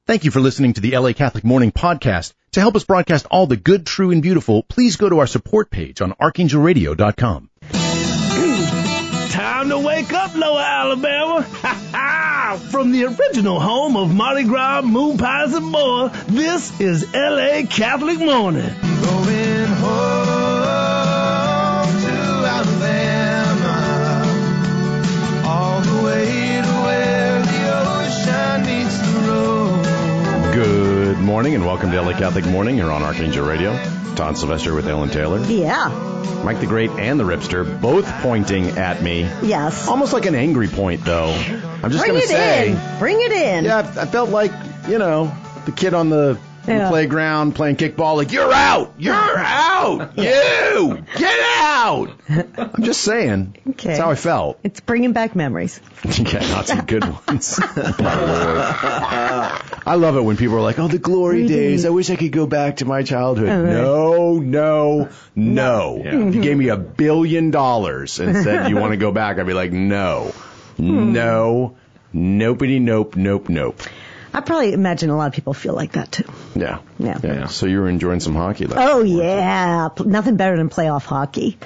Thank you for listening to the LA Catholic Morning Podcast. To help us broadcast all the good, true, and beautiful, please go to our support page on archangelradio.com. Time to wake up, Lower Alabama. From the original home of Mardi Gras, moon pies, and more, this is LA Catholic Morning. Going home to Alabama, all the way to where the ocean meets the road. Good morning and welcome to LA Catholic Morning. You're on Archangel Radio. Todd Sylvester with Ellen Taylor. Yeah. Mike the Great and the Ripster both pointing at me. Yes. Almost like an angry point, though. I'm just going to say. Bring it in. Yeah, I felt like, the kid on the playground playing kickball, like, you're out! You're out! You! Get out! I'm just saying. Okay. That's how I felt. It's bringing back memories. Yeah, not some good ones. I love it when people are like, oh, the glory days. I wish I could go back to my childhood. No. Yeah. If you gave me $1 billion and said you want to go back, I'd be like, no. No. Nopity, nope. I probably imagine a lot of people feel like that, too. Yeah. Yeah. So you were enjoying some hockey last Oh, night, yeah. Nothing better than playoff hockey.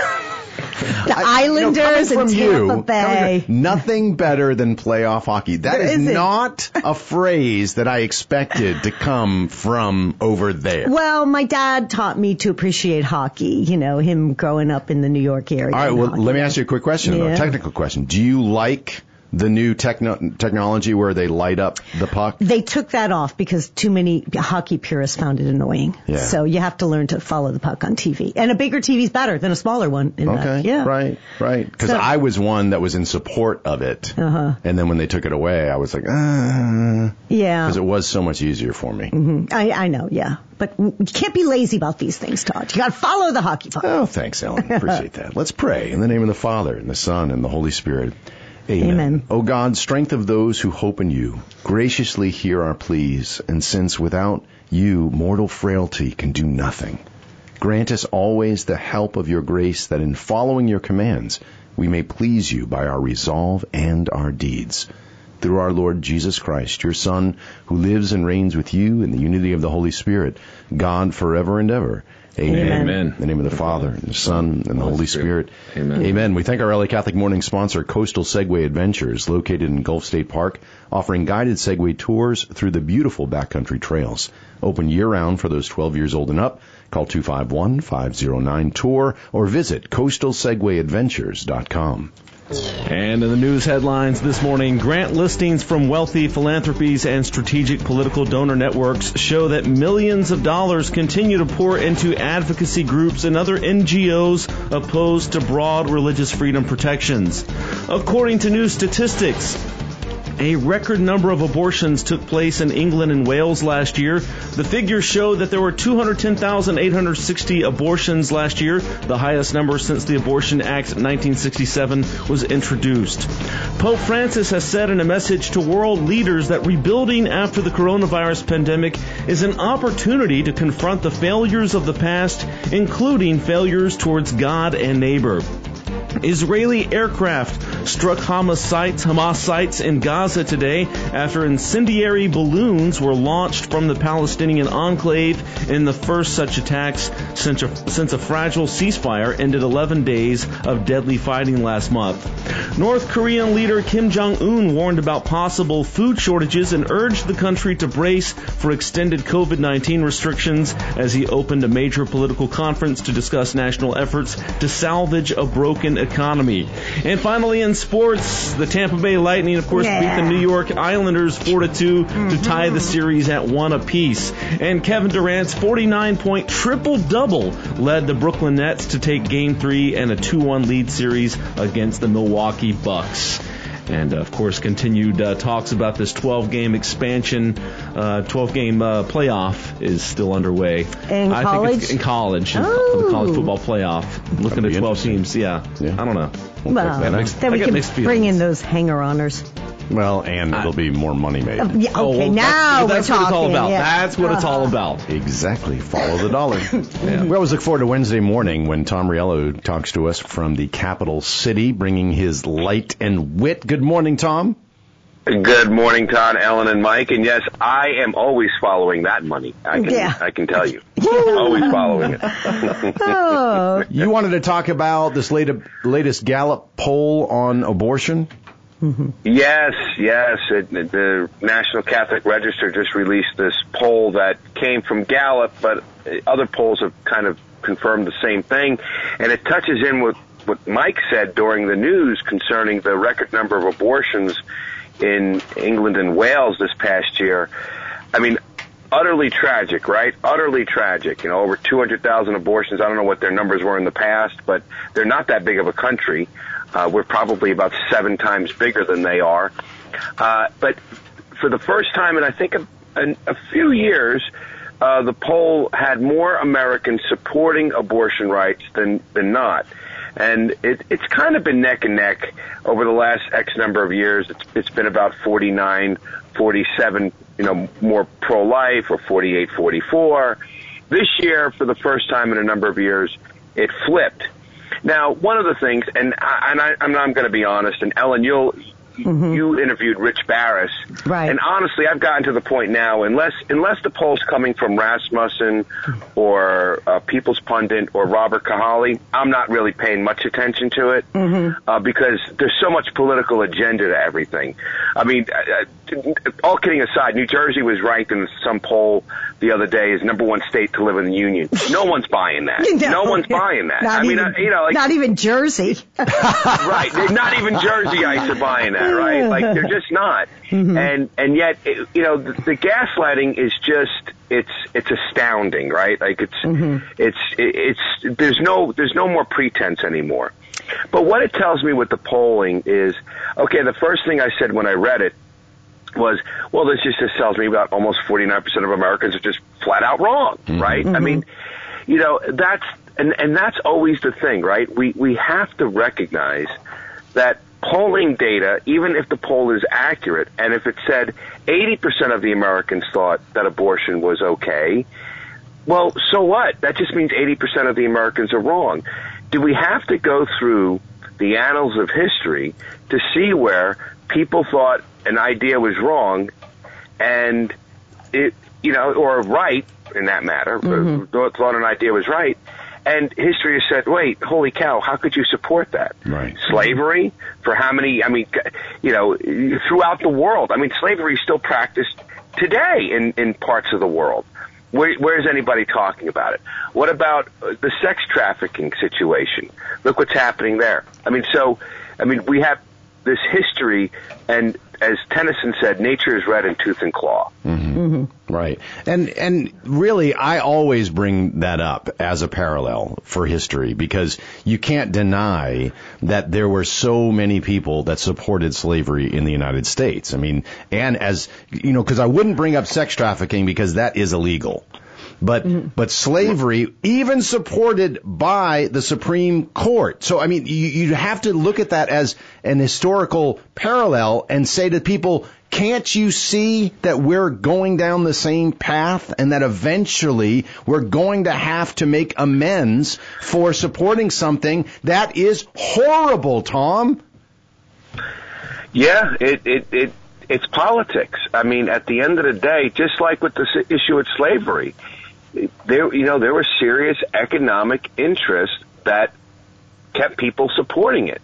The Islanders coming and from Tampa Bay. Nothing better than playoff hockey. That is not a phrase that I expected to come from over there. Well, my dad taught me to appreciate hockey, him growing up in the New York area. All right, well, let me ask you a quick question, a technical question. Do you like the new technology where they light up the puck? They took that off because too many hockey purists found it annoying. Yeah. So you have to learn to follow the puck on TV. And a bigger TV is better than a smaller one. Right. Because I was one that was in support of it. And then when they took it away, I was like, Yeah. Because it was so much easier for me. Mm-hmm. I know, yeah. But you can't be lazy about these things, Todd. You got to follow the hockey puck. Oh, thanks, Ellen. Appreciate that. Let's pray. In the name of the Father, and the Son, and the Holy Spirit. Amen. O God, strength of those who hope in you, graciously hear our pleas, and since without you mortal frailty can do nothing, grant us always the help of your grace, that in following your commands we may please you by our resolve and our deeds. Through our Lord Jesus Christ, your Son, who lives and reigns with you in the unity of the Holy Spirit, God forever and ever. Amen. In the name of the Father, and the Son, and the Holy Spirit. Amen. We thank our LA Catholic Morning sponsor, Coastal Segway Adventures, located in Gulf State Park, offering guided Segway tours through the beautiful backcountry trails. Open year-round for those 12 years old and up. Call 251-509-TOUR or visit coastalsegwayadventures.com. And in the news headlines this morning, grant listings from wealthy philanthropies and strategic political donor networks show that millions of dollars continue to pour into advocacy groups and other NGOs opposed to broad religious freedom protections. According to new statistics, a record number of abortions took place in England and Wales last year. The figures show that there were 210,860 abortions last year, the highest number since the Abortion Act 1967 was introduced. Pope Francis has said in a message to world leaders that rebuilding after the coronavirus pandemic is an opportunity to confront the failures of the past, including failures towards God and neighbor. Israeli aircraft struck Hamas sites in Gaza today after incendiary balloons were launched from the Palestinian enclave in the first such attacks since a fragile ceasefire ended 11 days of deadly fighting last month. North Korean leader Kim Jong-un warned about possible food shortages and urged the country to brace for extended COVID-19 restrictions as he opened a major political conference to discuss national efforts to salvage a broken economy. And finally, in sports, the Tampa Bay Lightning, of course, beat the New York Islanders 4-2 to tie the series at 1 apiece. And Kevin Durant's 49-point triple-double led the Brooklyn Nets to take Game 3 and a 2-1 lead series against the Milwaukee Bucks. And, of course, continued talks about this 12-game expansion, 12-game playoff is still underway. In I college? think it's in college, the college football playoff. Looking at 12 teams, I don't know. Well, then we can bring in those hanger-oners. Well, and there'll be more money made. Now that's we're what it's all talking. about. Yeah. That's what it's all about. Exactly. Follow the dollar. We always look forward to Wednesday morning when Tom Riello talks to us from the capital city, bringing his light and wit. Good morning, Tom. Good morning, Todd, Ellen, and Mike. And yes, I am always following that money. I can tell you. Always following it. Oh. You wanted to talk about this latest Gallup poll on abortion? Mm-hmm. Yes. The National Catholic Register just released this poll that came from Gallup, but other polls have kind of confirmed the same thing. And it touches in with what Mike said during the news concerning the record number of abortions in England and Wales this past year. I mean, utterly tragic, right? Utterly tragic. Over 200,000 abortions. I don't know what their numbers were in the past, but they're not that big of a country. We're probably about 7 times bigger than they are. But for the first time in, I think, a few years, the poll had more Americans supporting abortion rights than not. And it's kind of been neck and neck over the last X number of years. It's been about 49, 47, more pro-life, or 48, 44. This year, for the first time in a number of years, it flipped. Now, one of the things, and I'm going to be honest, and Ellen, you interviewed Rich Barris, right? And honestly, I've gotten to the point now, unless the poll's coming from Rasmussen or People's Pundit or Robert Cahaly, I'm not really paying much attention to it because there's so much political agenda to everything. I mean, all kidding aside, New Jersey was ranked in some poll the other day as number 1 state to live in the union. No one's buying that. No one's buying that. Not even Jersey. Right. Not even Jerseyites are buying that, right? Like, they're just not. And yet, the gaslighting is just, it's astounding, right? Like, there's no more pretense anymore. But what it tells me with the polling is, okay, the first thing I said when I read it was, well, this just tells me about almost 49% of Americans are just flat out wrong, right? I mean, that's always the thing, right? We have to recognize that polling data, even if the poll is accurate, and if it said 80% of the Americans thought that abortion was okay, well, so what? That just means 80% of the Americans are wrong. Do we have to go through the annals of history to see where people thought an idea was wrong and or right in that matter, thought an idea was right, and history has said, wait, holy cow, how could you support that? Right. Slavery, for how many, throughout the world. I mean, slavery is still practiced today in parts of the world. Where is anybody talking about it? What about the sex trafficking situation? Look what's happening there. We have this history, and as Tennyson said, nature is red in tooth and claw. Right. And really, I always bring that up as a parallel for history, because you can't deny that there were so many people that supported slavery in the United States. I mean, and as, because I wouldn't bring up sex trafficking because that is illegal. But slavery, even supported by the Supreme Court. So, I mean, you have to look at that as an historical parallel and say to people, can't you see that we're going down the same path and that eventually we're going to have to make amends for supporting something that is horrible, Tom? Yeah, it's politics. I mean, at the end of the day, just like with the issue of slavery, there were serious economic interests that kept people supporting it.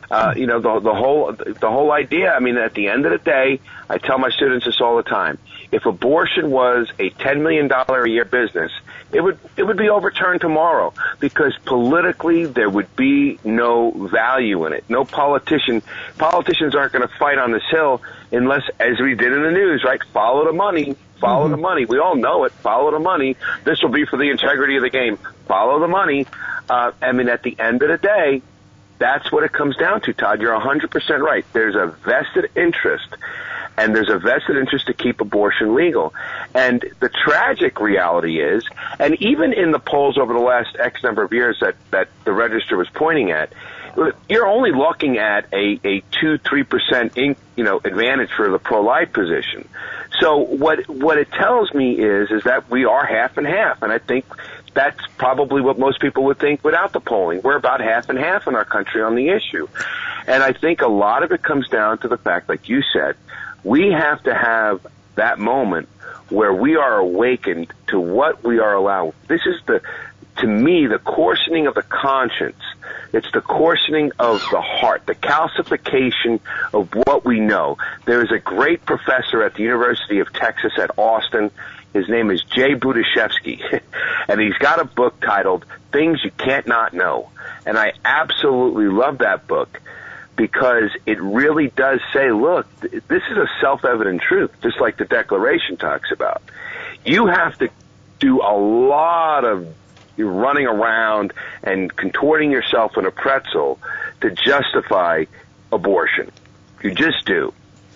The whole idea. I mean, at the end of the day, I tell my students this all the time. If abortion was a $10 million a year business, it would be overturned tomorrow, because politically there would be no value in it. No politicians aren't going to fight on this hill unless, as we did in the news, right? Follow the money. Follow the money. We all know it. Follow the money. This will be for the integrity of the game. Follow the money. At the end of the day, that's what it comes down to, Todd. You're 100% right. There's a vested interest, and there's a vested interest to keep abortion legal. And the tragic reality is, and even in the polls over the last X number of years that the Register was pointing at, you're only looking at a 2-3% advantage for the pro-life position. So what it tells me is that we are half and half, and I think that's probably what most people would think without the polling. We're about half and half in our country on the issue. And I think a lot of it comes down to the fact, like you said, We have to have that moment where we are awakened to what we are allowed. This is to me, the coarsening of the conscience. It's the coarsening of the heart, the calcification of what we know. There is a great professor at the University of Texas at Austin. His name is Jay Budiashevsky, and he's got a book titled Things You Can't Not Know. And I absolutely love that book because it really does say, look, this is a self-evident truth, just like the Declaration talks about. You have to do a lot of running around and contorting yourself in a pretzel to justify abortion. You just do.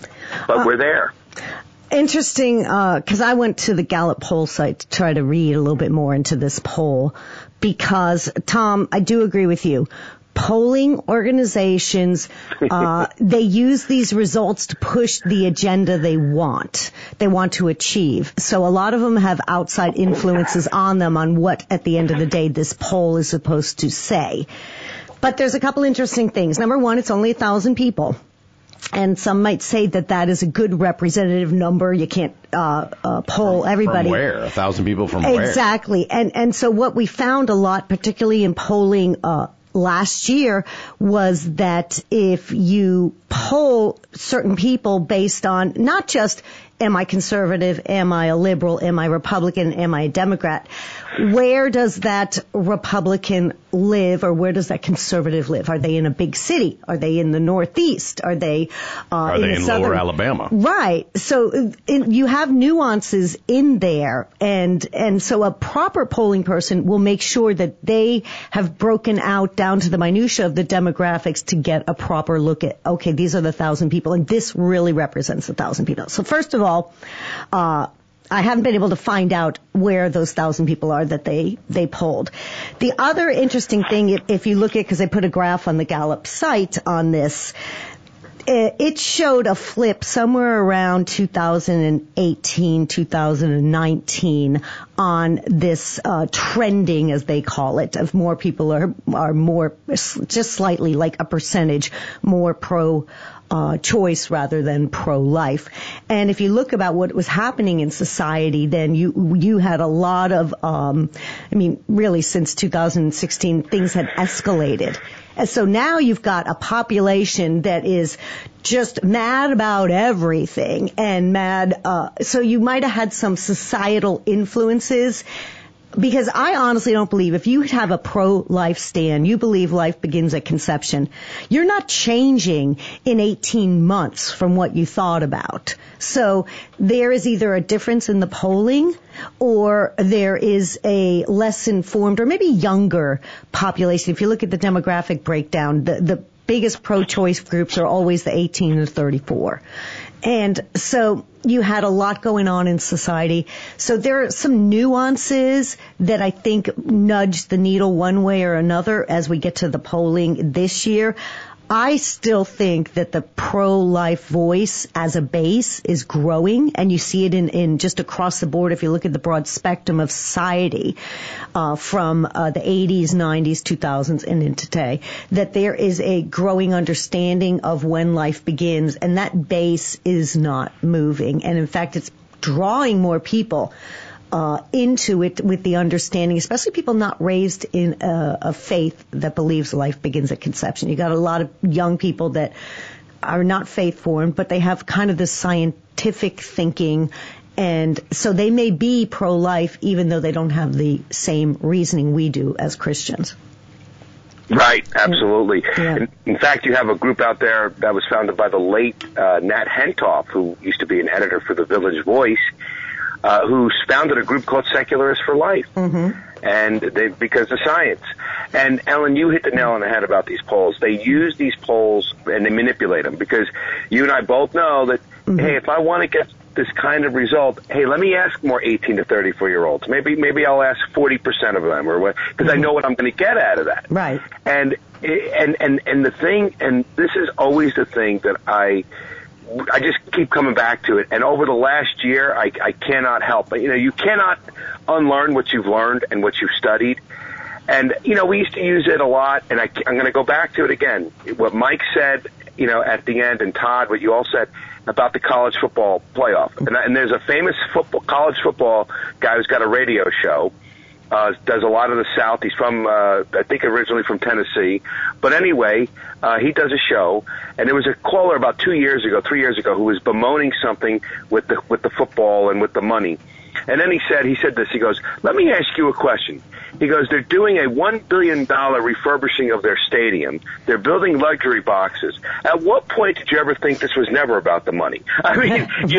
But we're there. Interesting, because I went to the Gallup poll site to try to read a little bit more into this poll because, Tom, I do agree with you. Polling organizations, they use these results to push the agenda they want to achieve. So a lot of them have outside influences on them on what, at the end of the day, this poll is supposed to say. But there's a couple interesting things. Number one, it's only 1,000 people. And some might say that is a good representative number. You can't poll everybody. From where? 1,000 people from where? Exactly. And so what we found a lot, particularly in polling last year, was that if you poll certain people based on not just am I conservative, am I a liberal, am I Republican, am I a Democrat, where does that Republican live or where does that conservative live? Are they in a big city? Are they in the Northeast? Are they in Lower Alabama? Right. So you have nuances in there, and so a proper polling person will make sure that they have broken out down to the minutia of the demographics to get a proper look at, okay, these are the 1,000 people, and this really represents 1,000 people. So first of all, I haven't been able to find out where those 1,000 people are that they polled. The other interesting thing, if you look at, because I put a graph on the Gallup site on this, it showed a flip somewhere around 2018, 2019 on this trending, as they call it, of more people are more, just slightly, like a percentage, more choice rather than pro-life. And if you look about what was happening in society, then you had a lot of, really since 2016, things had escalated. And so now you've got a population that is just mad about everything and so you might have had some societal influences. Because I honestly don't believe if you have a pro-life stand, you believe life begins at conception, you're not changing in 18 months from what you thought about. So there is either a difference in the polling or there is a less informed or maybe younger population. If you look at the demographic breakdown, the biggest pro-choice groups are always the 18 to 34. And so you had a lot going on in society. So there are some nuances that I think nudge the needle one way or another as we get to the polling this year. I still think that the pro-life voice as a base is growing, and you see it in just across the board if you look at the broad spectrum of society from the 80s, 90s, 2000s, and into today, that there is a growing understanding of when life begins, and that base is not moving. And in fact, it's drawing more people into it with the understanding, especially people not raised in a faith that believes life begins at conception. You got a lot of young people that are not faith-formed, but they have kind of this scientific thinking, and so they may be pro-life even though they don't have the same reasoning we do as Christians. Right, absolutely. Yeah. In fact, you have a group out there that was founded by the late Nat Hentoff, who used to be an editor for the Village Voice, who founded a group called Secularists for Life, and because of science. And Ellen, you hit the nail on the head about these polls. They use these polls and they manipulate them because you and I both know that, hey, if I want to get this kind of result, hey, let me ask more 18 to 34-year-olds. Maybe I'll ask 40% of them, or what, because I know what I'm going to get out of that. Right. And the thing, and this is always the thing that I just keep coming back to it. And over the last year, I cannot help but, you cannot unlearn what you've learned and what you've studied. And, we used to use it a lot, and I'm going to go back to it again. What Mike said, at the end, and Todd, what you all said, about the college football playoff. And there's a famous college football guy who's got a radio show, does a lot of the South. He's from, I think originally from Tennessee. But anyway, he does a show, and there was a caller about 3 years ago, who was bemoaning something with the football and with the money. And then he said this, he goes, let me ask you a question. He goes, they're doing a $1 billion refurbishing of their stadium. They're building luxury boxes. At what point did you ever think this was never about the money? I mean,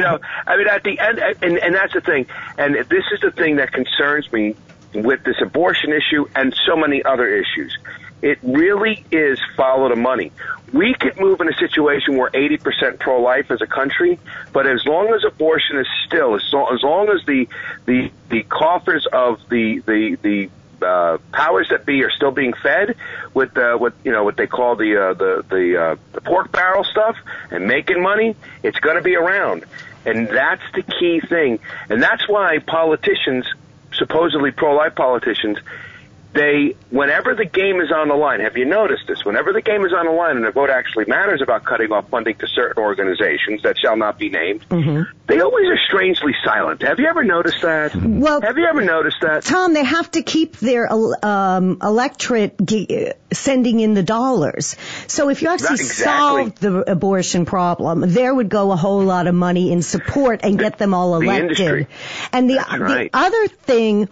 at the end, and that's the thing. And this is the thing that concerns me with this abortion issue and so many other issues. It really is follow the money. We could move in a situation where 80% pro-life as a country, but as long as abortion is still, as long as the coffers of the powers that be are still being fed with what they call the pork barrel stuff and making money, it's going to be around, and that's the key thing, and that's why politicians, supposedly pro-life politicians, whenever the game is on the line, have you noticed this? Whenever the game is on the line and the vote actually matters about cutting off funding to certain organizations that shall not be named, they always are strangely silent. Have you ever noticed that? Well, have you ever noticed that? Tom, they have to keep their electorate sending in the dollars. So if you actually solved the abortion problem, there would go a whole lot of money in support and get them all elected. The industry. And the other thing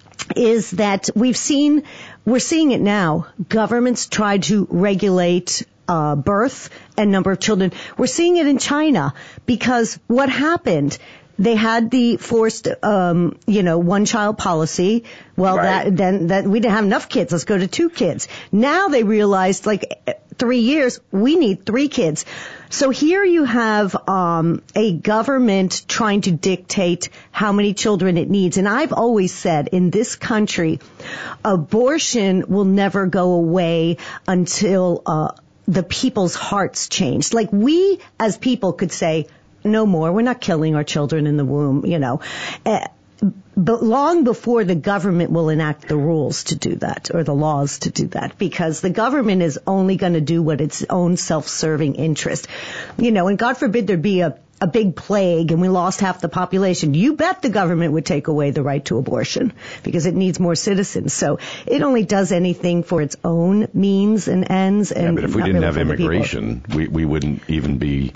is that we're seeing it now. Governments try to regulate birth and number of children. We're seeing it in China because what happened? They had the forced, one-child policy. Well, right. Then we didn't have enough kids. Let's go to 2 kids. Now they realized, 3 years, we need 3 kids. So here you have a government trying to dictate how many children it needs. And I've always said in this country, abortion will never go away until the people's hearts change. Like we as people could say, no more. We're not killing our children in the womb, But long before the government will enact the rules to do that or the laws to do that, because the government is only going to do what its own self-serving interest. And God forbid there'd be a big plague and we lost half the population. You bet the government would take away the right to abortion because it needs more citizens. So it only does anything for its own means and ends. And but if we didn't have immigration, we wouldn't even be...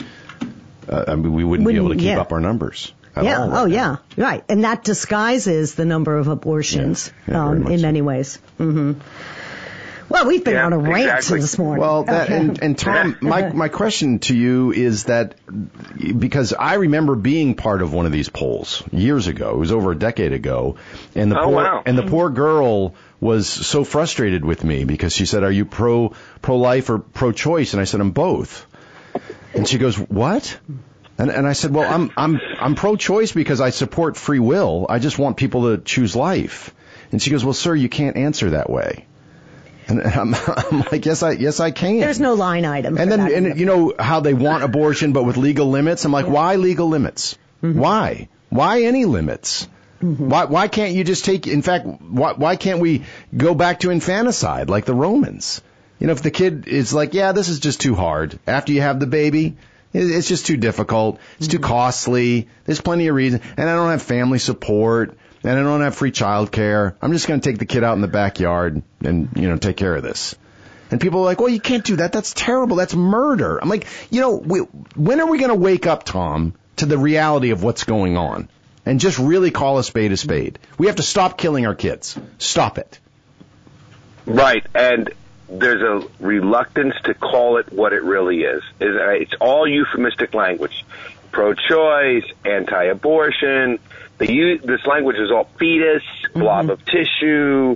we wouldn't be able to keep up our numbers. Yeah. Oh, yeah. Right. And that disguises the number of abortions in many ways. Mm-hmm. Well, we've been on a rant this morning. Well, and Tom, my question to you is that because I remember being part of one of these polls years ago. It was over a decade ago, and the poor girl was so frustrated with me because she said, "Are you pro-life or pro-choice?" And I said, "I'm both." And she goes, "What?" And I said, "Well, I'm pro-choice because I support free will. I just want people to choose life." And she goes, "Well, sir, you can't answer that way." And I'm like, yes, I can. There's no line item. And then, you know how they want abortion, but with legal limits. I'm like, why legal limits? Mm-hmm. Why any limits? Mm-hmm. Why can't you just take? In fact, why can't we go back to infanticide like the Romans? If the kid is like, yeah, this is just too hard. After you have the baby, it's just too difficult. It's too costly. There's plenty of reasons. And I don't have family support. And I don't have free child care. I'm just going to take the kid out in the backyard and, take care of this. And people are like, well, you can't do that. That's terrible. That's murder. I'm like, when are we going to wake up, Tom, to the reality of what's going on and just really call a spade a spade? We have to stop killing our kids. Stop it. Right. And there's a reluctance to call it what it really is. It's all euphemistic language. Pro-choice, anti-abortion. This language is all fetus, blob of tissue,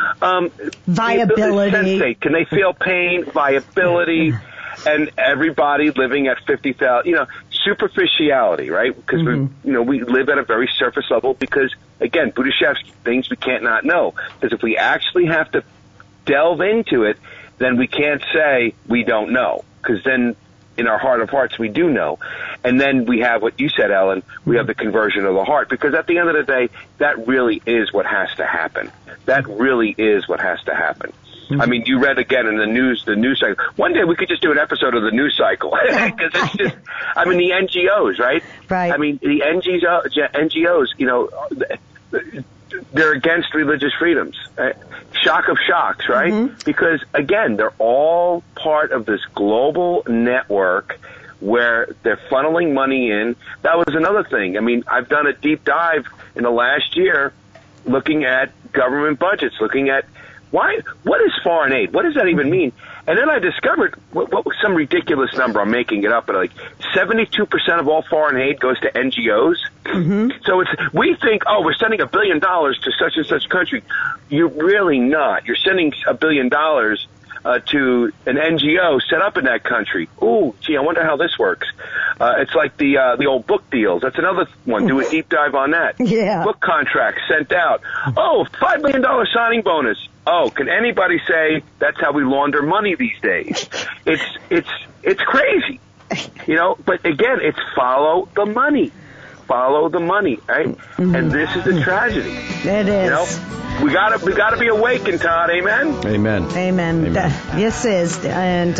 viability. Sensate. Can they feel pain? Viability, and everybody living at 50,000. Superficiality, right? Because we live at a very surface level. Because again, Budashev's things we can't not know. Because if we actually have to delve into it, then we can't say we don't know. Because then, in our heart of hearts, we do know. And then we have what you said, Ellen, we have the conversion of the heart. Because at the end of the day, that really is what has to happen. That really is what has to happen. I mean, you read again in the news cycle. One day we could just do an episode of the news cycle because it's just, I mean, the NGOs, right? Right. I mean, the NGOs, you know, they're against religious freedoms. Shock of shocks, right? Mm-hmm. Because again, they're all part of this global network where they're funneling money in. That was another thing. I mean, I've done a deep dive in the last year looking at government budgets, looking at what is foreign aid? What does that even mean? And then I discovered what was some ridiculous number. I'm making it up, but like 72% of all foreign aid goes to NGOs. Mm-hmm. So we think, oh, we're sending $1 billion to such and such country. You're really not. You're sending $1 billion to an NGO set up in that country. Ooh, gee, I wonder how this works. It's like the old book deals. That's another one. Do a deep dive on that. Yeah. Book contracts sent out. Oh, $5 million signing bonus. Oh, can anybody say that's how we launder money these days? It's crazy, you know. But again, it's follow the money, right? Mm-hmm. And this is the tragedy. It is. You know, we gotta be awakened, Todd. Amen. Amen. Yes, is, and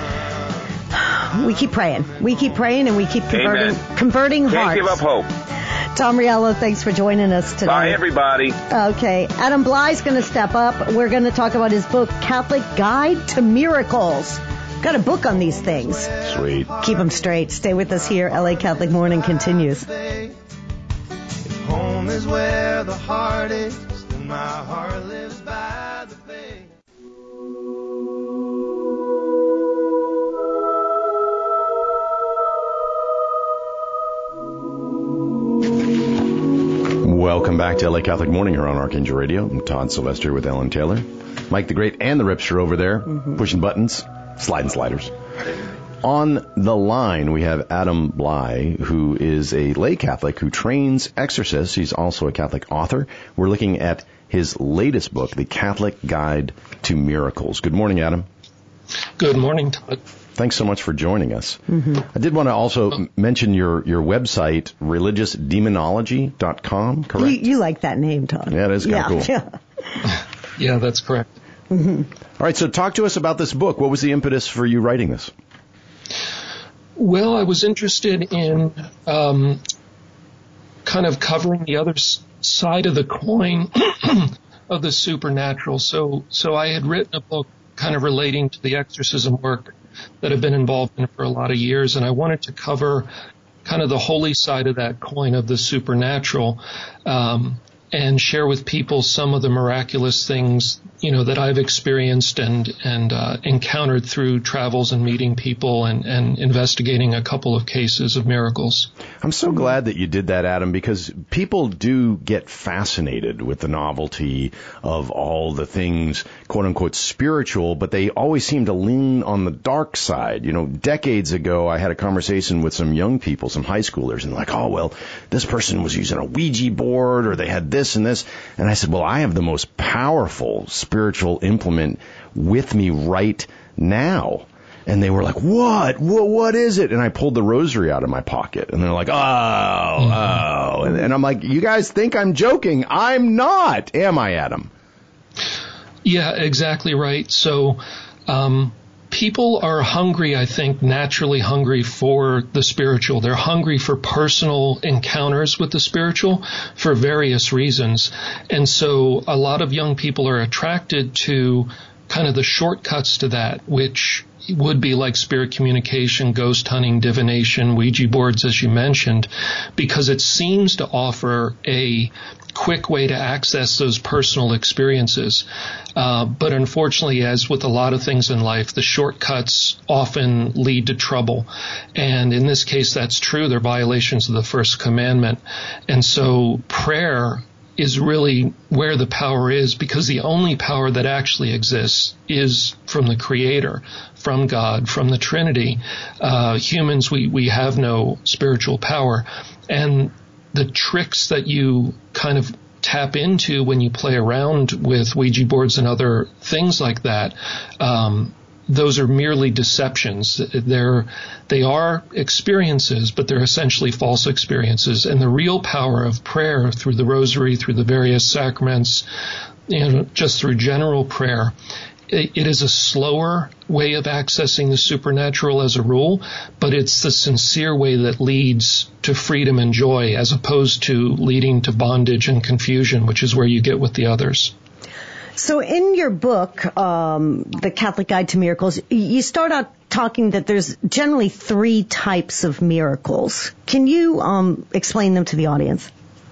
we keep praying. We keep praying, and we keep converting hearts. Can't give up hope. Tom Riello, thanks for joining us today. Bye, everybody. Okay. Adam Bly's going to step up. We're going to talk about his book, Catholic Guide to Miracles. Got a book on these things. Sweet. Keep them straight. Stay with us here. LA Catholic Morning continues. If home is where the heart is, then my heart lives by the faith. Welcome back to LA Catholic Morning here on Archangel Radio. I'm Todd Sylvester with Ellen Taylor. Mike the Great and the Ripster over there, pushing buttons, sliding sliders. On the line, we have Adam Bly, who is a lay Catholic who trains exorcists. He's also a Catholic author. We're looking at his latest book, The Catholic Guide to Miracles. Good morning, Adam. Good morning, Todd. Thanks so much for joining us. Mm-hmm. I did want to also mention your website, religiousdemonology.com, correct? You like that name, Todd. Yeah, it is kind of cool. Yeah. Yeah, that's correct. Mm-hmm. All right, so talk to us about this book. What was the impetus for you writing this? Well, I was interested in kind of covering the other side of the coin of the supernatural. So I had written a book kind of relating to the exorcism work that I've been involved in for a lot of years, and I wanted to cover kind of the holy side of that coin of the supernatural, and share with people some of the miraculous things, you know, that I've experienced and encountered through travels and meeting people and investigating a couple of cases of miracles. I'm so glad that you did that, Adam, because people do get fascinated with the novelty of all the things, quote unquote, spiritual, but they always seem to lean on the dark side. You know, decades ago, I had a conversation with some young people, some high schoolers, and like, oh, well, this person was using a Ouija board, or they had this and this. And I said, well, I have the most powerful spiritual implement with me right now. And they were like, what is it? And I pulled the rosary out of my pocket. And they're like, oh. And I'm like, you guys think I'm joking. I'm not. Am I, Adam? Yeah, exactly right. So, people are hungry, I think, naturally hungry for the spiritual. They're hungry for personal encounters with the spiritual for various reasons. And so a lot of young people are attracted to kind of the shortcuts to that, which would be like spirit communication, ghost hunting, divination, Ouija boards, as you mentioned, because it seems to offer a quick way to access those personal experiences. But unfortunately, as with a lot of things in life, the shortcuts often lead to trouble. And in this case, that's true. They're violations of the first commandment. And so prayer is really where the power is, because the only power that actually exists is from the Creator, from God, from the Trinity. Humans, we have no spiritual power. And the tricks that you kind of tap into when you play around with Ouija boards and other things like that, those are merely deceptions. They are experiences, but they're essentially false experiences. And the real power of prayer through the rosary, through the various sacraments, just through general prayer, It is a slower way of accessing the supernatural as a rule, but it's the sincere way that leads to freedom and joy as opposed to leading to bondage and confusion, which is where you get with the others. So in your book, The Catholic Guide to Miracles, you start out talking that there's generally 3 types of miracles. Can you explain them to the audience?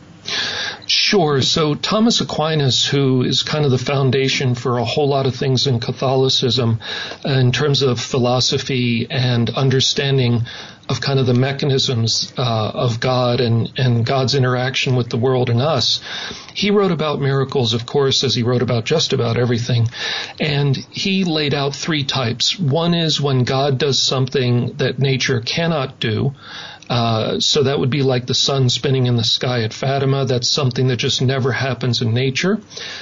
Sure. So Thomas Aquinas, who is kind of the foundation for a whole lot of things in Catholicism in terms of philosophy and understanding of kind of the mechanisms of God and God's interaction with the world and us, he wrote about miracles, of course, as he wrote about just about everything. And he laid out 3 types. One is when God does something that nature cannot do. So that would be like the sun spinning in the sky at Fatima. That's something that just never happens in nature.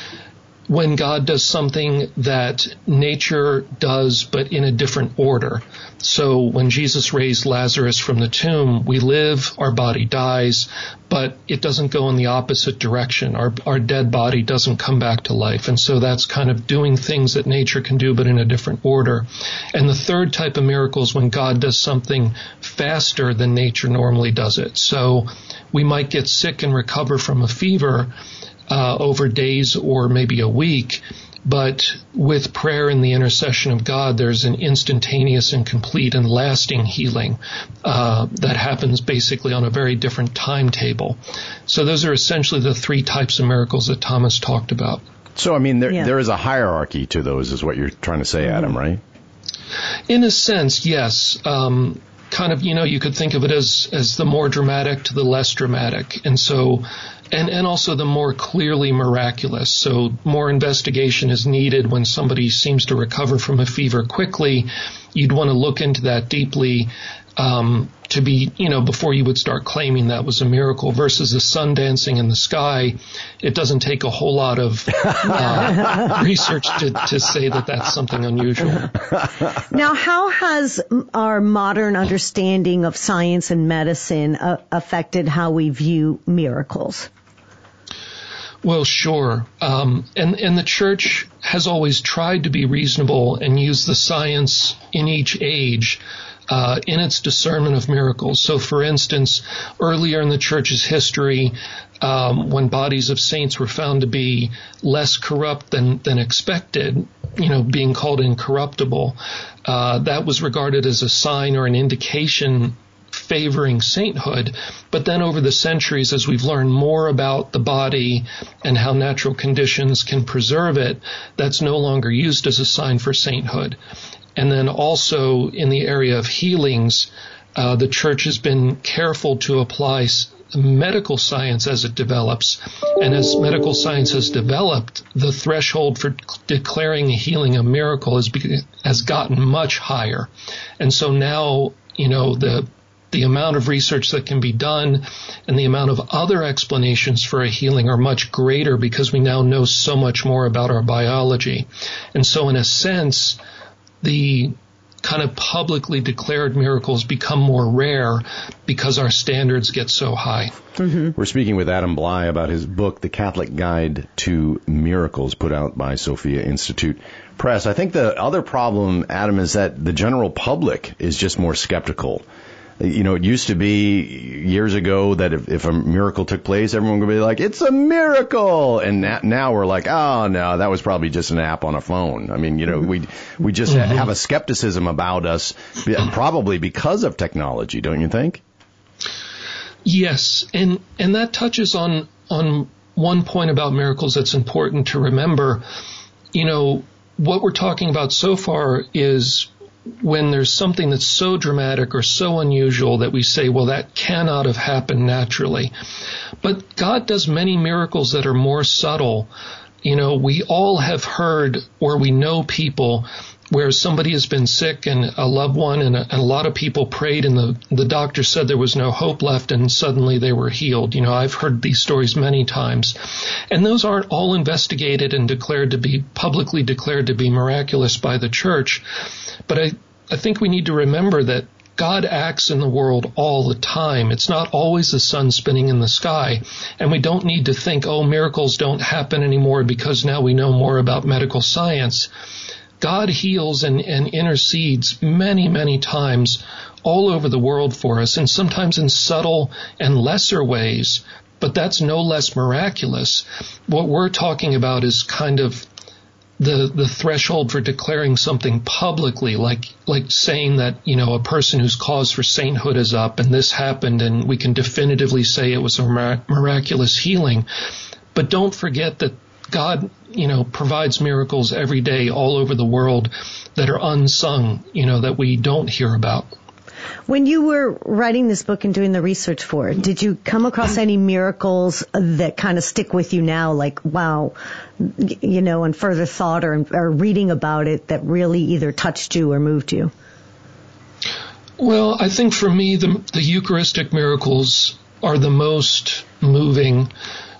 When God does something that nature does, but in a different order. So when Jesus raised Lazarus from the tomb, we live, our body dies, but it doesn't go in the opposite direction. Our dead body doesn't come back to life. And so that's kind of doing things that nature can do, but in a different order. And the third type of miracle is when God does something faster than nature normally does it. So we might get sick and recover from a fever over days or maybe a week, but with prayer and the intercession of God, there's an instantaneous and complete and lasting healing that happens basically on a very different timetable. So those are essentially the 3 types of miracles that Thomas talked about. So, I mean, there is a hierarchy to those, is what you're trying to say, Adam, right? In a sense, yes. Kind of, you could think of it as the more dramatic to the less dramatic. And so, and also the more clearly miraculous. So more investigation is needed when somebody seems to recover from a fever quickly. You'd want to look into that deeply, to be, before you would start claiming that was a miracle versus the sun dancing in the sky. It doesn't take a whole lot of research to say that that's something unusual. Now, how has our modern understanding of science and medicine affected how we view miracles? Well, sure. And the church has always tried to be reasonable and use the science in each age in its discernment of miracles. So, for instance, earlier in the church's history, when bodies of saints were found to be less corrupt than expected, being called incorruptible, that was regarded as a sign or an indication favoring sainthood. But then over the centuries, as we've learned more about the body and how natural conditions can preserve it, that's no longer used as a sign for sainthood. And then also in the area of healings, the church has been careful to apply medical science as it develops. And as medical science has developed, the threshold for declaring a healing a miracle has gotten much higher. And so now, the amount of research that can be done and the amount of other explanations for a healing are much greater because we now know so much more about our biology. And so in a sense, the kind of publicly declared miracles become more rare because our standards get so high. Mm-hmm. We're speaking with Adam Blai about his book, The Catholic Guide to Miracles, put out by Sophia Institute Press. I think the other problem, Adam, is that the general public is just more skeptical. It used to be years ago that if a miracle took place, everyone would be like, it's a miracle. And now we're like, oh, no, that was probably just an app on a phone. I mean, we just have a skepticism about us, probably because of technology, don't you think? Yes. And that touches on one point about miracles that's important to remember. What we're talking about so far is when there's something that's so dramatic or so unusual that we say, well, that cannot have happened naturally. But God does many miracles that are more subtle. We all have heard or we know people where somebody has been sick and a loved one and a lot of people prayed and the doctor said there was no hope left and suddenly they were healed. I've heard these stories many times. And those aren't all investigated and publicly declared to be miraculous by the church. But I think we need to remember that God acts in the world all the time. It's not always the sun spinning in the sky. And we don't need to think, miracles don't happen anymore because now we know more about medical science. God heals and intercedes many, many times all over the world for us, and sometimes in subtle and lesser ways, but that's no less miraculous. What we're talking about is kind of the threshold for declaring something publicly, like saying that, a person whose cause for sainthood is up and this happened and we can definitively say it was a miraculous healing. But don't forget that God, provides miracles every day all over the world that are unsung, that we don't hear about. When you were writing this book and doing the research for it, did you come across any miracles that kind of stick with you now, like, wow, and further thought or reading about it that really either touched you or moved you? Well, I think for me, the Eucharistic miracles are the most moving.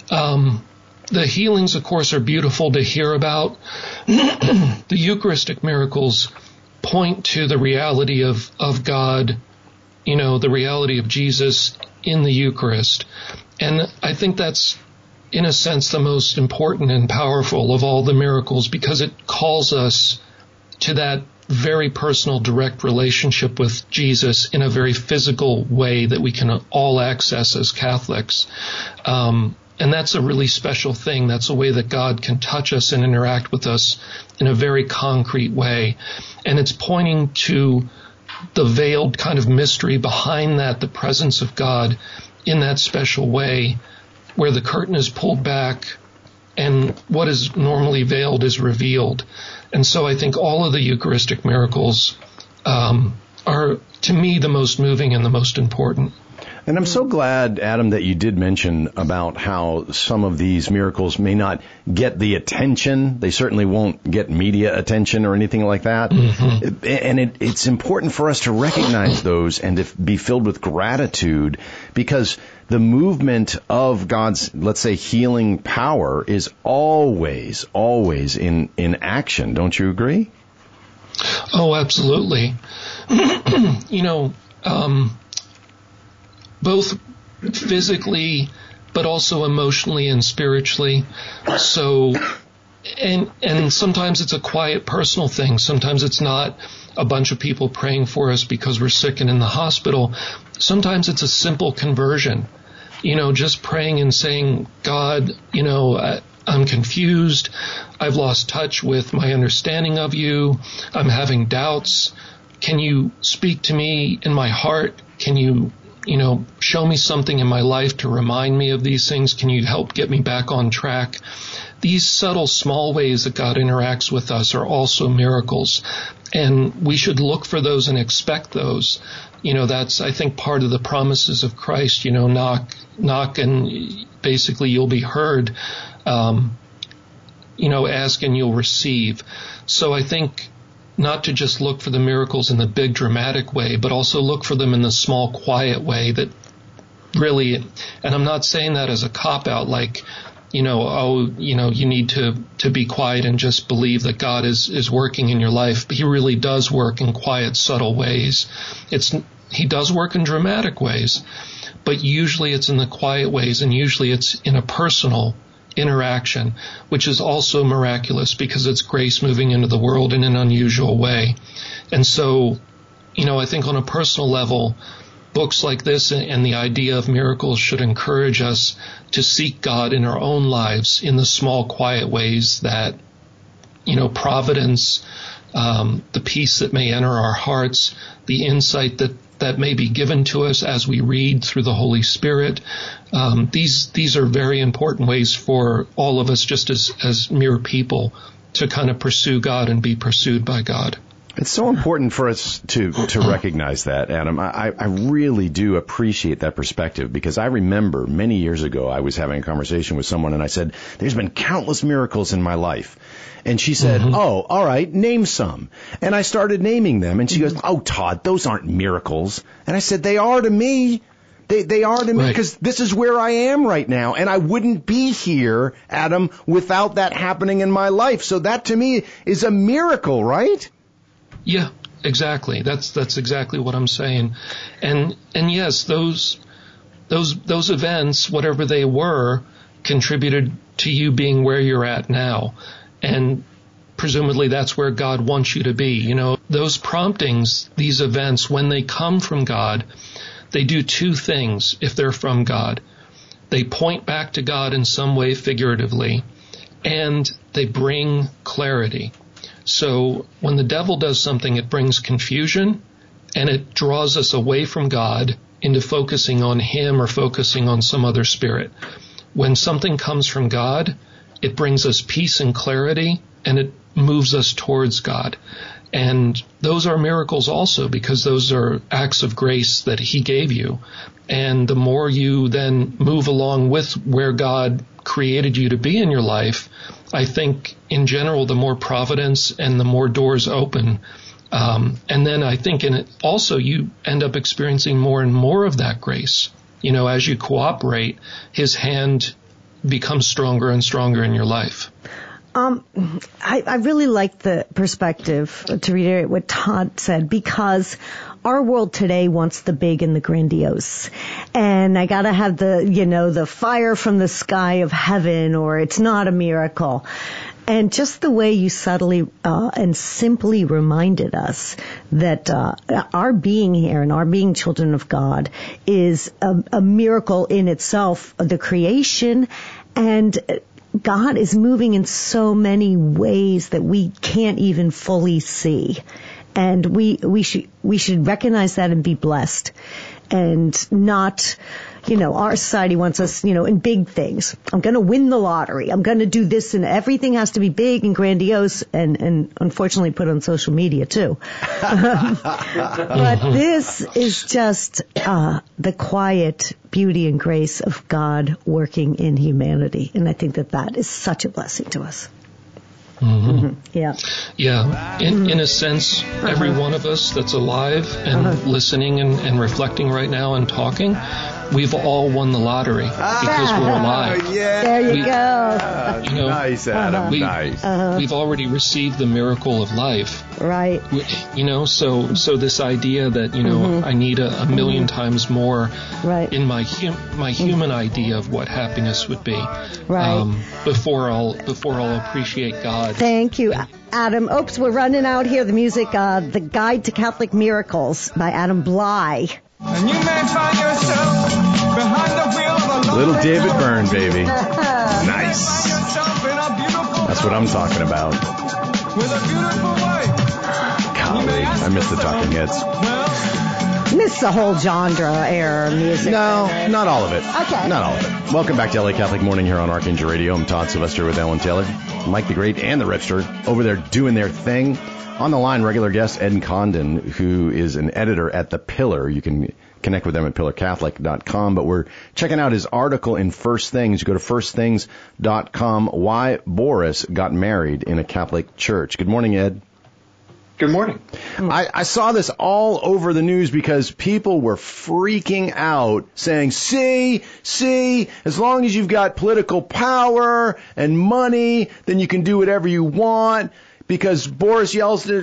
The healings, of course, are beautiful to hear about. The Eucharistic miracles point to the reality of God, the reality of Jesus in the Eucharist. And I think that's, in a sense, the most important and powerful of all the miracles, because it calls us to that very personal, direct relationship with Jesus in a very physical way that we can all access as Catholics. And that's a really special thing. That's a way that God can touch us and interact with us in a very concrete way. And it's pointing to the veiled kind of mystery behind that, the presence of God in that special way, where the curtain is pulled back and what is normally veiled is revealed. And so I think all of the Eucharistic miracles are, to me, the most moving and the most important. And I'm so glad, Adam, that you did mention about how some of these miracles may not get the attention. They certainly won't get media attention or anything like that. Mm-hmm. And it's important for us to recognize those and to be filled with gratitude, because the movement of God's, let's say, healing power is always in action. Don't you agree? Oh, absolutely. Both physically, but also emotionally and spiritually. So, and sometimes it's a quiet personal thing. Sometimes it's not a bunch of people praying for us because we're sick and in the hospital. Sometimes it's a simple conversion, just praying and saying, God, I'm confused. I've lost touch with my understanding of you. I'm having doubts. Can you speak to me in my heart? Can you show me something in my life to remind me of these things? Can you help get me back on track? These subtle, small ways that God interacts with us are also miracles. And we should look for those and expect those. That's, I think, part of the promises of Christ, knock and basically you'll be heard. Ask and you'll receive. So I think not to just look for the miracles in the big dramatic way, but also look for them in the small, quiet way that really, and I'm not saying that as a cop-out, like, you need to be quiet and just believe that God is working in your life. But He really does work in quiet, subtle ways. He does work in dramatic ways, but usually it's in the quiet ways, and usually it's in a personal interaction, which is also miraculous because it's grace moving into the world in an unusual way. And so, I think on a personal level, books like this and the idea of miracles should encourage us to seek God in our own lives in the small, quiet ways that, providence, the peace that may enter our hearts, the insight that may be given to us as we read through the Holy Spirit. These are very important ways for all of us, just as mere people, to kind of pursue God and be pursued by God. It's so important for us to recognize that, Adam. I really do appreciate that perspective, because I remember many years ago I was having a conversation with someone and I said, there's been countless miracles in my life. And she said, oh, all right, name some. And I started naming them, and she goes, oh, Todd, those aren't miracles. And I said, they are to me. They are to me, because this is where I am right now, and I wouldn't be here, Adam, without that happening in my life. So that to me is a miracle, right? Yeah, exactly. That's exactly what I'm saying. And yes, those events, whatever they were, contributed to you being where you're at now. And presumably that's where God wants you to be. Those promptings, these events, when they come from God, they do two things if they're from God. They point back to God in some way figuratively, and they bring clarity. So when the devil does something, it brings confusion, and it draws us away from God into focusing on him or focusing on some other spirit. When something comes from God, it brings us peace and clarity, and it moves us towards God. And those are miracles also, because those are acts of grace that he gave you. And the more you then move along with where God created you to be in your life, I think in general, the more providence and the more doors open. And then I think in it also you end up experiencing more and more of that grace. As you cooperate, his hand becomes stronger and stronger in your life. I really like the perspective, to reiterate what Todd said, because our world today wants the big and the grandiose. And I gotta have the fire from the sky of heaven, or it's not a miracle. And just the way you subtly and simply reminded us that our being here and our being children of God is a miracle in itself, the creation, and God is moving in so many ways that we can't even fully see. And we should recognize that and be blessed, and not, our society wants us, in big things. I'm going to win the lottery. I'm going to do this, and everything has to be big and grandiose, and unfortunately put on social media too. But this is just the quiet beauty and grace of God working in humanity, and I think that is such a blessing to us. Mm-hmm. Yeah. Yeah. In a sense, every one of us that's alive and listening and reflecting right now and talking, we've all won the lottery because we're alive. Yeah. There you go. Nice, Adam. Nice. We've already received the miracle of life. Right. So this idea that, I need a million times more in my human idea of what happiness would be. Right. Before I'll appreciate God. Thank you, Adam. Oops, we're running out here. The music, The Guide to Catholic Miracles by Adam Bly. And you may find yourself behind the wheel of a Little David Byrne, baby. Nice. That's what I'm talking about. With a beautiful wife. Golly, I miss the Talking Heads. Miss the whole genre era music. No, not all of it. Okay. Not all of it. Welcome back to LA Catholic Morning here on Archangel Radio. I'm Todd Sylvester with Ellen Taylor, Mike the Great, and the Ripster over there doing their thing. On the line, regular guest Ed Condon, who is an editor at The Pillar. You can connect with them at pillarcatholic.com. But we're checking out his article in First Things. You go to firstthings.com, Why Boris Got Married in a Catholic Church. Good morning, Ed. Good morning. I saw this all over the news because people were freaking out saying, see, as long as you've got political power and money, then you can do whatever you want. Because Boris Johnson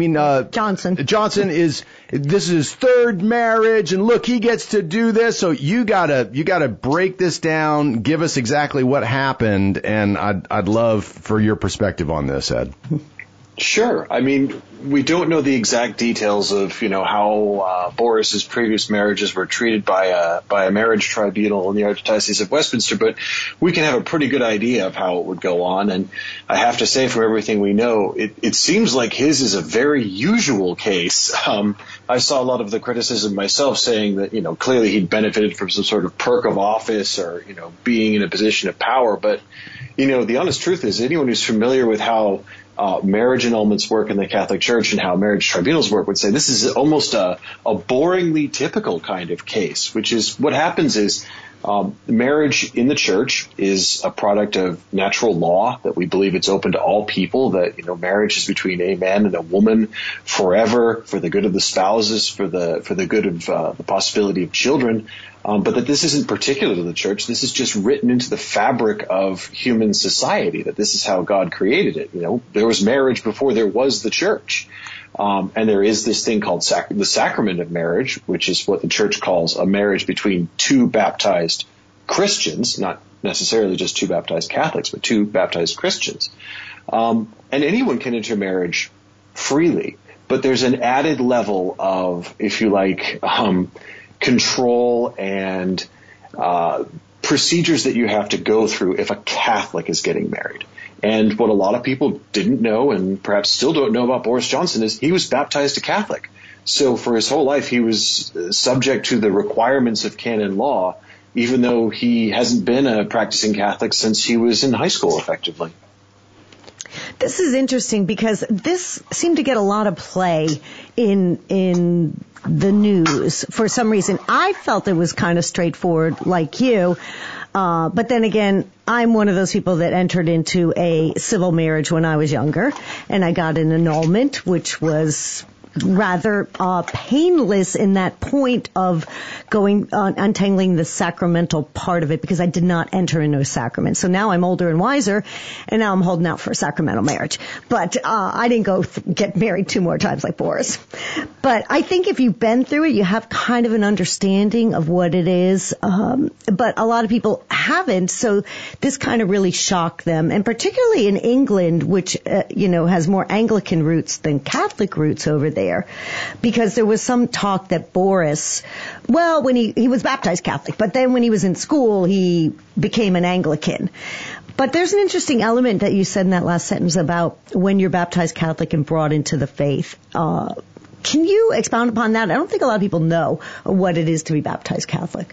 this is his third marriage, and look, he gets to do this. So you gotta break this down, give us exactly what happened, and I'd love for your perspective on this, Ed. Sure. I mean, we don't know the exact details of, how Boris's previous marriages were treated by a marriage tribunal in the Archdiocese of Westminster, but we can have a pretty good idea of how it would go on. And I have to say, from everything we know, it seems like his is a very usual case. I saw a lot of the criticism myself saying that, clearly he'd benefited from some sort of perk of office or, being in a position of power. But, the honest truth is anyone who's familiar with how marriage annulments work in the Catholic Church and how marriage tribunals work would say this is almost a boringly typical kind of case, which is what happens is marriage in the Church is a product of natural law, that we believe it's open to all people, that, marriage is between a man and a woman forever for the good of the spouses, for the good of the possibility of children. But that this isn't particular to the Church. This is just written into the fabric of human society, that this is how God created it. There was marriage before there was the Church. And there is this thing called the sacrament of marriage, which is what the Church calls a marriage between two baptized Christians, not necessarily just two baptized Catholics, but two baptized Christians. And anyone can intermarriage freely, but there's an added level of, if you like, control and procedures that you have to go through if a Catholic is getting married. And what a lot of people didn't know, and perhaps still don't know about Boris Johnson, is he was baptized a Catholic. So for his whole life, he was subject to the requirements of canon law, even though he hasn't been a practicing Catholic since he was in high school, effectively. This is interesting because this seemed to get a lot of play in the news for some reason. I felt it was kind of straightforward like you. But then again, I'm one of those people that entered into a civil marriage when I was younger, and I got an annulment, which was rather painless in that point of going untangling the sacramental part of it, because I did not enter into a sacrament. So now I'm older and wiser, and now I'm holding out for a sacramental marriage. But I didn't go get married 2 more times like Boris. But I think if you've been through it, you have kind of an understanding of what it is. But a lot of people haven't, so this kind of really shocked them. And particularly in England, which has more Anglican roots than Catholic roots over there, because there was some talk that Boris, well, when he was baptized Catholic, but then when he was in school, he became an Anglican. But there's an interesting element that you said in that last sentence about when you're baptized Catholic and brought into the faith. Can you expound upon that? I don't think a lot of people know what it is to be baptized Catholic.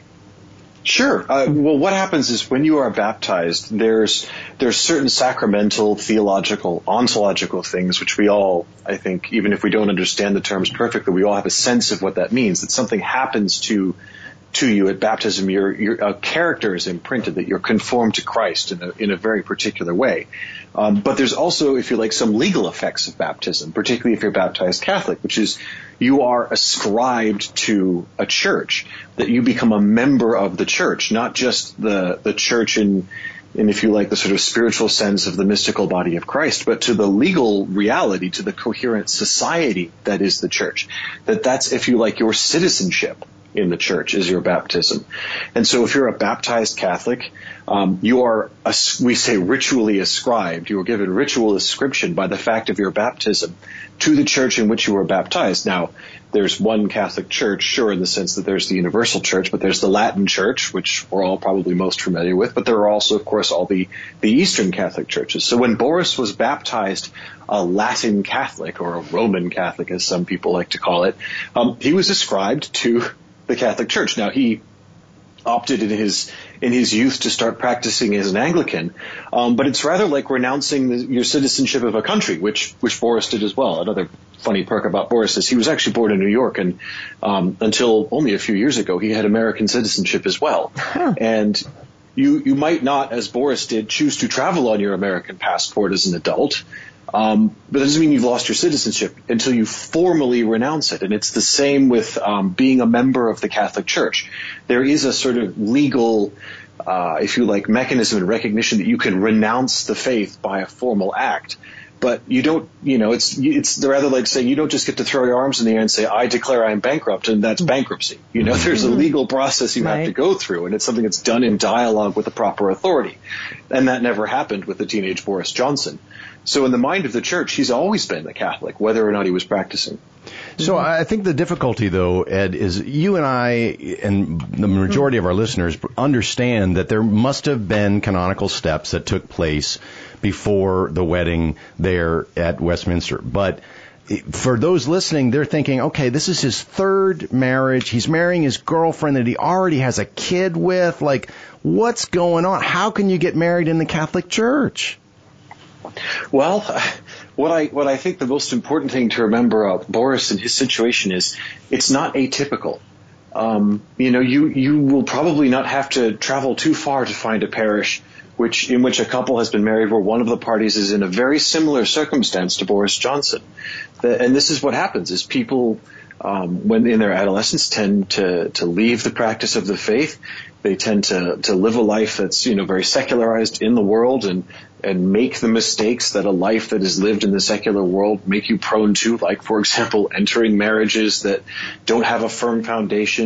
Sure. Well, what happens is when you are baptized, there's certain sacramental, theological, ontological things which we all, I think, even if we don't understand the terms perfectly, we all have a sense of what that means. That something happens to you at baptism. Your character is imprinted, that you're conformed to Christ in a very particular way. But there's also, if you like, some legal effects of baptism, particularly if you're baptized Catholic, which is you are ascribed to a church, that you become a member of the church, not just the church in, if you like, the sort of spiritual sense of the mystical body of Christ, but to the legal reality, to the coherent society that is the church. That's, if you like, your citizenship in the church is your baptism. And so if you're a baptized Catholic, you are, we say, ritually ascribed. You are given ritual ascription by the fact of your baptism to the church in which you were baptized. Now, there's one Catholic church, sure, in the sense that there's the universal church, but there's the Latin church, which we're all probably most familiar with, but there are also, of course, all the Eastern Catholic churches. So when Boris was baptized a Latin Catholic, or a Roman Catholic, as some people like to call it, he was ascribed to the Catholic Church. Now, he opted in his youth to start practicing as an Anglican, but it's rather like renouncing your citizenship of a country, which Boris did as well. Another funny perk about Boris is he was actually born in New York, and until only a few years ago, he had American citizenship as well. Huh. And you might not, as Boris did, choose to travel on your American passport as an adult. But that doesn't mean you've lost your citizenship until you formally renounce it. And it's the same with being a member of the Catholic Church. There is a sort of legal, if you like, mechanism and recognition that you can renounce the faith by a formal act. But you don't, it's rather like saying you don't just get to throw your arms in the air and say, I declare I am bankrupt, and that's bankruptcy. There's a legal process you have to go through, and it's something that's done in dialogue with the proper authority. And that never happened with the teenage Boris Johnson. So in the mind of the church, he's always been a Catholic, whether or not he was practicing. So I think the difficulty, though, Ed, is you and I and the majority of our listeners understand that there must have been canonical steps that took place before the wedding there at Westminster. But for those listening, they're thinking, okay, this is his third marriage. He's marrying his girlfriend that he already has a kid with. Like, what's going on? How can you get married in the Catholic Church? Well, what I think the most important thing to remember about Boris and his situation is it's not atypical. You will probably not have to travel too far to find a parish in which a couple has been married where one of the parties is in a very similar circumstance to Boris Johnson. And this is what happens: is people, when in their adolescence, tend to leave the practice of the faith. They tend to live a life that's, very secularized in the world and make the mistakes that a life that is lived in the secular world make you prone to, like, for example, entering marriages that don't have a firm foundation,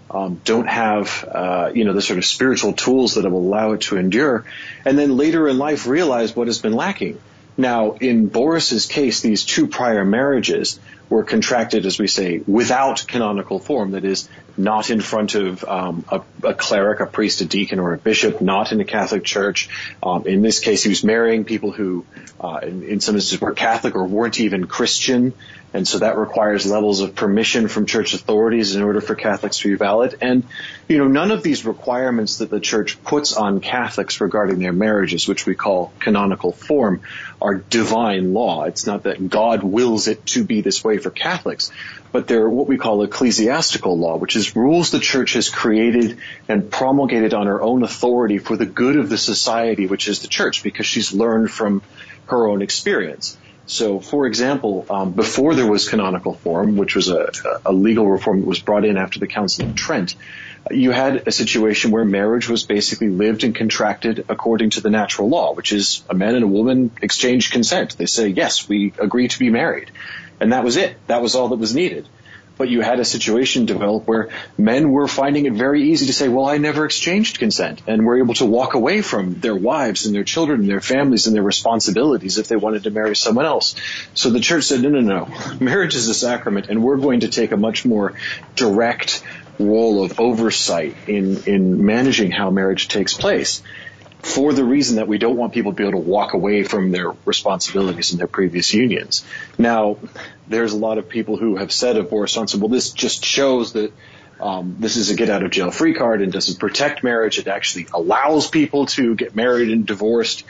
don't have, the sort of spiritual tools that will allow it to endure, and then later in life realize what has been lacking. Now, in Boris's case, these 2 prior marriages were contracted, as we say, without canonical form. That is, not in front of a cleric, a priest, a deacon, or a bishop, not in a Catholic church. In this case, he was marrying people who, in some instances, were Catholic or weren't even Christian. And so that requires levels of permission from church authorities in order for Catholics to be valid. And, none of these requirements that the church puts on Catholics regarding their marriages, which we call canonical form, are divine law. It's not that God wills it to be this way for Catholics, but they're what we call ecclesiastical law, which is rules the church has created and promulgated on her own authority for the good of the society, which is the church, because she's learned from her own experience. So, for example, before there was canonical form, which was a legal reform that was brought in after the Council of Trent, you had a situation where marriage was basically lived and contracted according to the natural law, which is a man and a woman exchange consent. They say, yes, we agree to be married. And that was it. That was all that was needed. But you had a situation develop where men were finding it very easy to say, well, I never exchanged consent, and were able to walk away from their wives and their children and their families and their responsibilities if they wanted to marry someone else. So the church said, no. Marriage is a sacrament, and we're going to take a much more direct role of oversight in managing how marriage takes place, for the reason that we don't want people to be able to walk away from their responsibilities in their previous unions. Now, there's a lot of people who have said of Boris Johnson, well, this just shows that this is a get-out-of-jail-free card and doesn't protect marriage. It actually allows people to get married and divorced,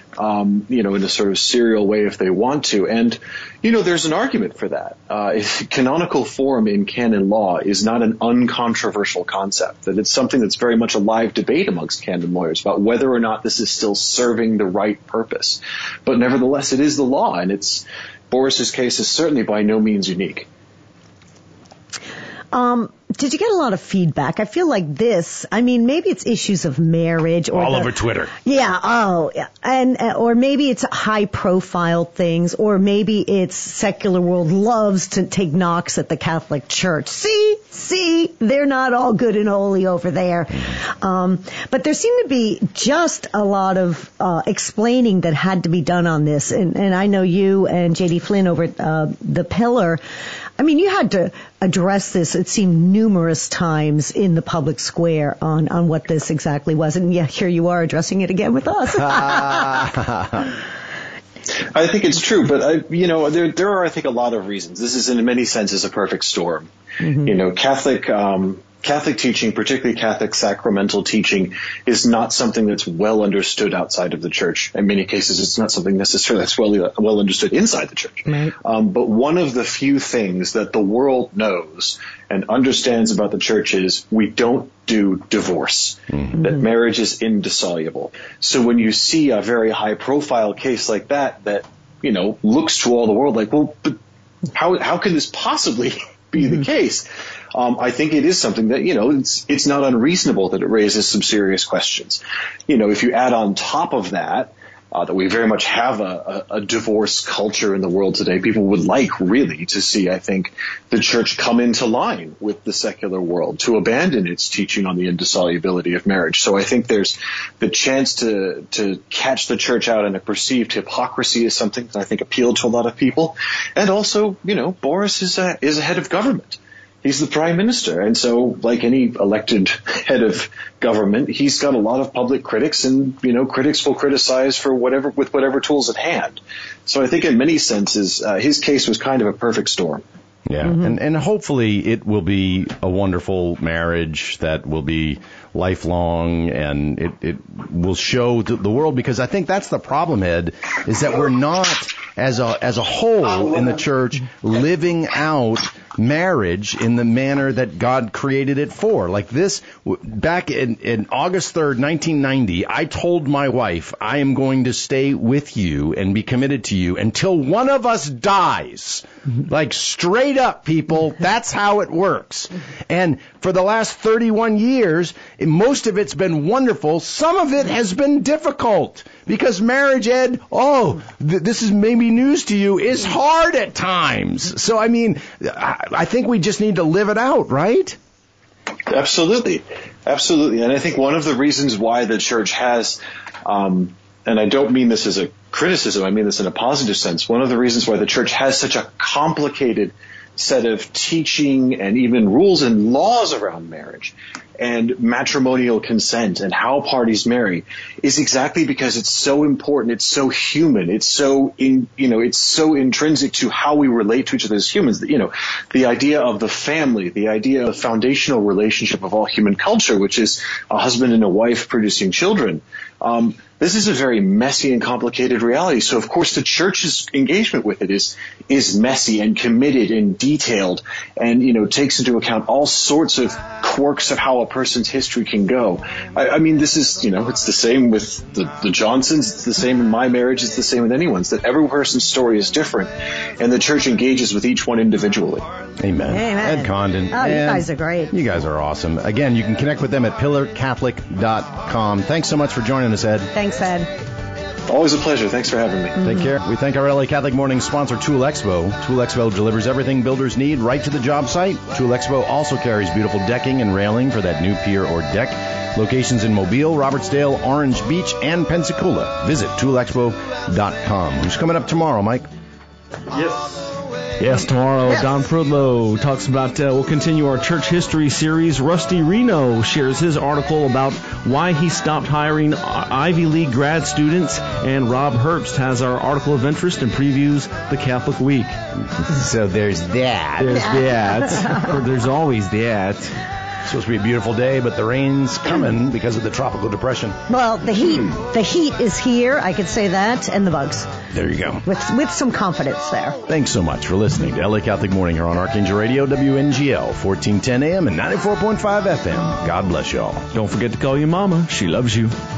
in a sort of serial way if they want to. And, there's an argument for that. Canonical form in canon law is not an uncontroversial concept, that it's something that's very much a live debate amongst canon lawyers about whether or not this is still serving the right purpose. But nevertheless, it is the law, and Boris's case is certainly by no means unique. Did you get a lot of feedback? I feel like maybe it's issues of marriage or all over Twitter. Yeah. And or maybe it's high profile things, or maybe it's secular world loves to take knocks at the Catholic Church. See, they're not all good and holy over there. But there seemed to be just a lot of explaining that had to be done on this. And I know you and J.D. Flynn over at The Pillar, you had to address this, it seemed, numerous times in the public square on what this exactly was. And yeah, here you are addressing it again with us. I think it's true, but there are, I think, a lot of reasons. This is, in many senses, a perfect storm. Mm-hmm. Catholic teaching, particularly Catholic sacramental teaching, is not something that's well understood outside of the church. In many cases, it's not something necessarily that's well understood inside the church. Right. But one of the few things that the world knows and understands about the church is we don't do divorce, that marriage is indissoluble. So when you see a very high-profile case like that looks to all the world like, well, but how can this possibly be the case? I think it is something that, it's not unreasonable that it raises some serious questions. If you add on top of that we very much have a divorce culture in the world today, people would like really to see, I think, the church come into line with the secular world, to abandon its teaching on the indissolubility of marriage. So I think there's the chance to catch the church out in a perceived hypocrisy is something that I think appealed to a lot of people. And also, Boris is a head of government. He's the prime minister. And so, like any elected head of government, he's got a lot of public critics, and, critics will criticize with whatever tools at hand. So I think in many senses, his case was kind of a perfect storm. Yeah. Mm-hmm. And hopefully it will be a wonderful marriage that will be lifelong, and it will show the world, because I think that's the problem, Ed, is that we're not, as a whole in the church, living out marriage in the manner that God created it for. Like this, back in August 3rd, 1990, I told my wife, I am going to stay with you and be committed to you until one of us dies. Like, straight up, people, that's how it works. And for the last 31 years, most of it's been wonderful. Some of it has been difficult, because marriage, Ed, this is maybe news to you, is hard at times. So, I think we just need to live it out, right? Absolutely. And I think one of the reasons why the church has, and I don't mean this as a criticism, I mean this in a positive sense, one of the reasons why the church has such a complicated set of teaching and even rules and laws around marriage and matrimonial consent and how parties marry is exactly because it's so important, it's so human, it's so it's so intrinsic to how we relate to each other as humans. The idea of the family, the idea of foundational relationship of all human culture, which is a husband and a wife producing children. This is a very messy and complicated reality. So, of course, the church's engagement with it is messy and committed and detailed and, takes into account all sorts of quirks of how a person's history can go. I mean, this is, it's the same with the Johnsons. It's the same in my marriage. It's the same with anyone's, that every person's story is different, and the church engages with each one individually. Amen. Ed Condon. Oh, you guys are great. You guys are awesome. Again, you can connect with them at pillarcatholic.com. Thanks so much for joining us, Ed. Thanks, Ed. Always a pleasure. Thanks for having me. Take care. We thank our LA Catholic Morning sponsor, Tool Expo. Tool Expo delivers everything builders need right to the job site. Tool Expo also carries beautiful decking and railing for that new pier or deck. Locations in Mobile, Robertsdale, Orange Beach, and Pensacola. Visit toolexpo.com. Who's coming up tomorrow, Mike? Yes, tomorrow, Don Prudlow talks about, we'll continue our church history series. Rusty Reno shares his article about why he stopped hiring Ivy League grad students, and Rob Herbst has our article of interest and previews the Catholic Week. So there's that. There's that. There's always that. It's supposed to be a beautiful day, but the rain's coming because of the tropical depression. Well, the heat is here, I could say that, and the bugs. There you go. With some confidence there. Thanks so much for listening to LA Catholic Morning here on Archangel Radio, WNGL, 1410 AM and 94.5 FM. God bless y'all. Don't forget to call your mama. She loves you.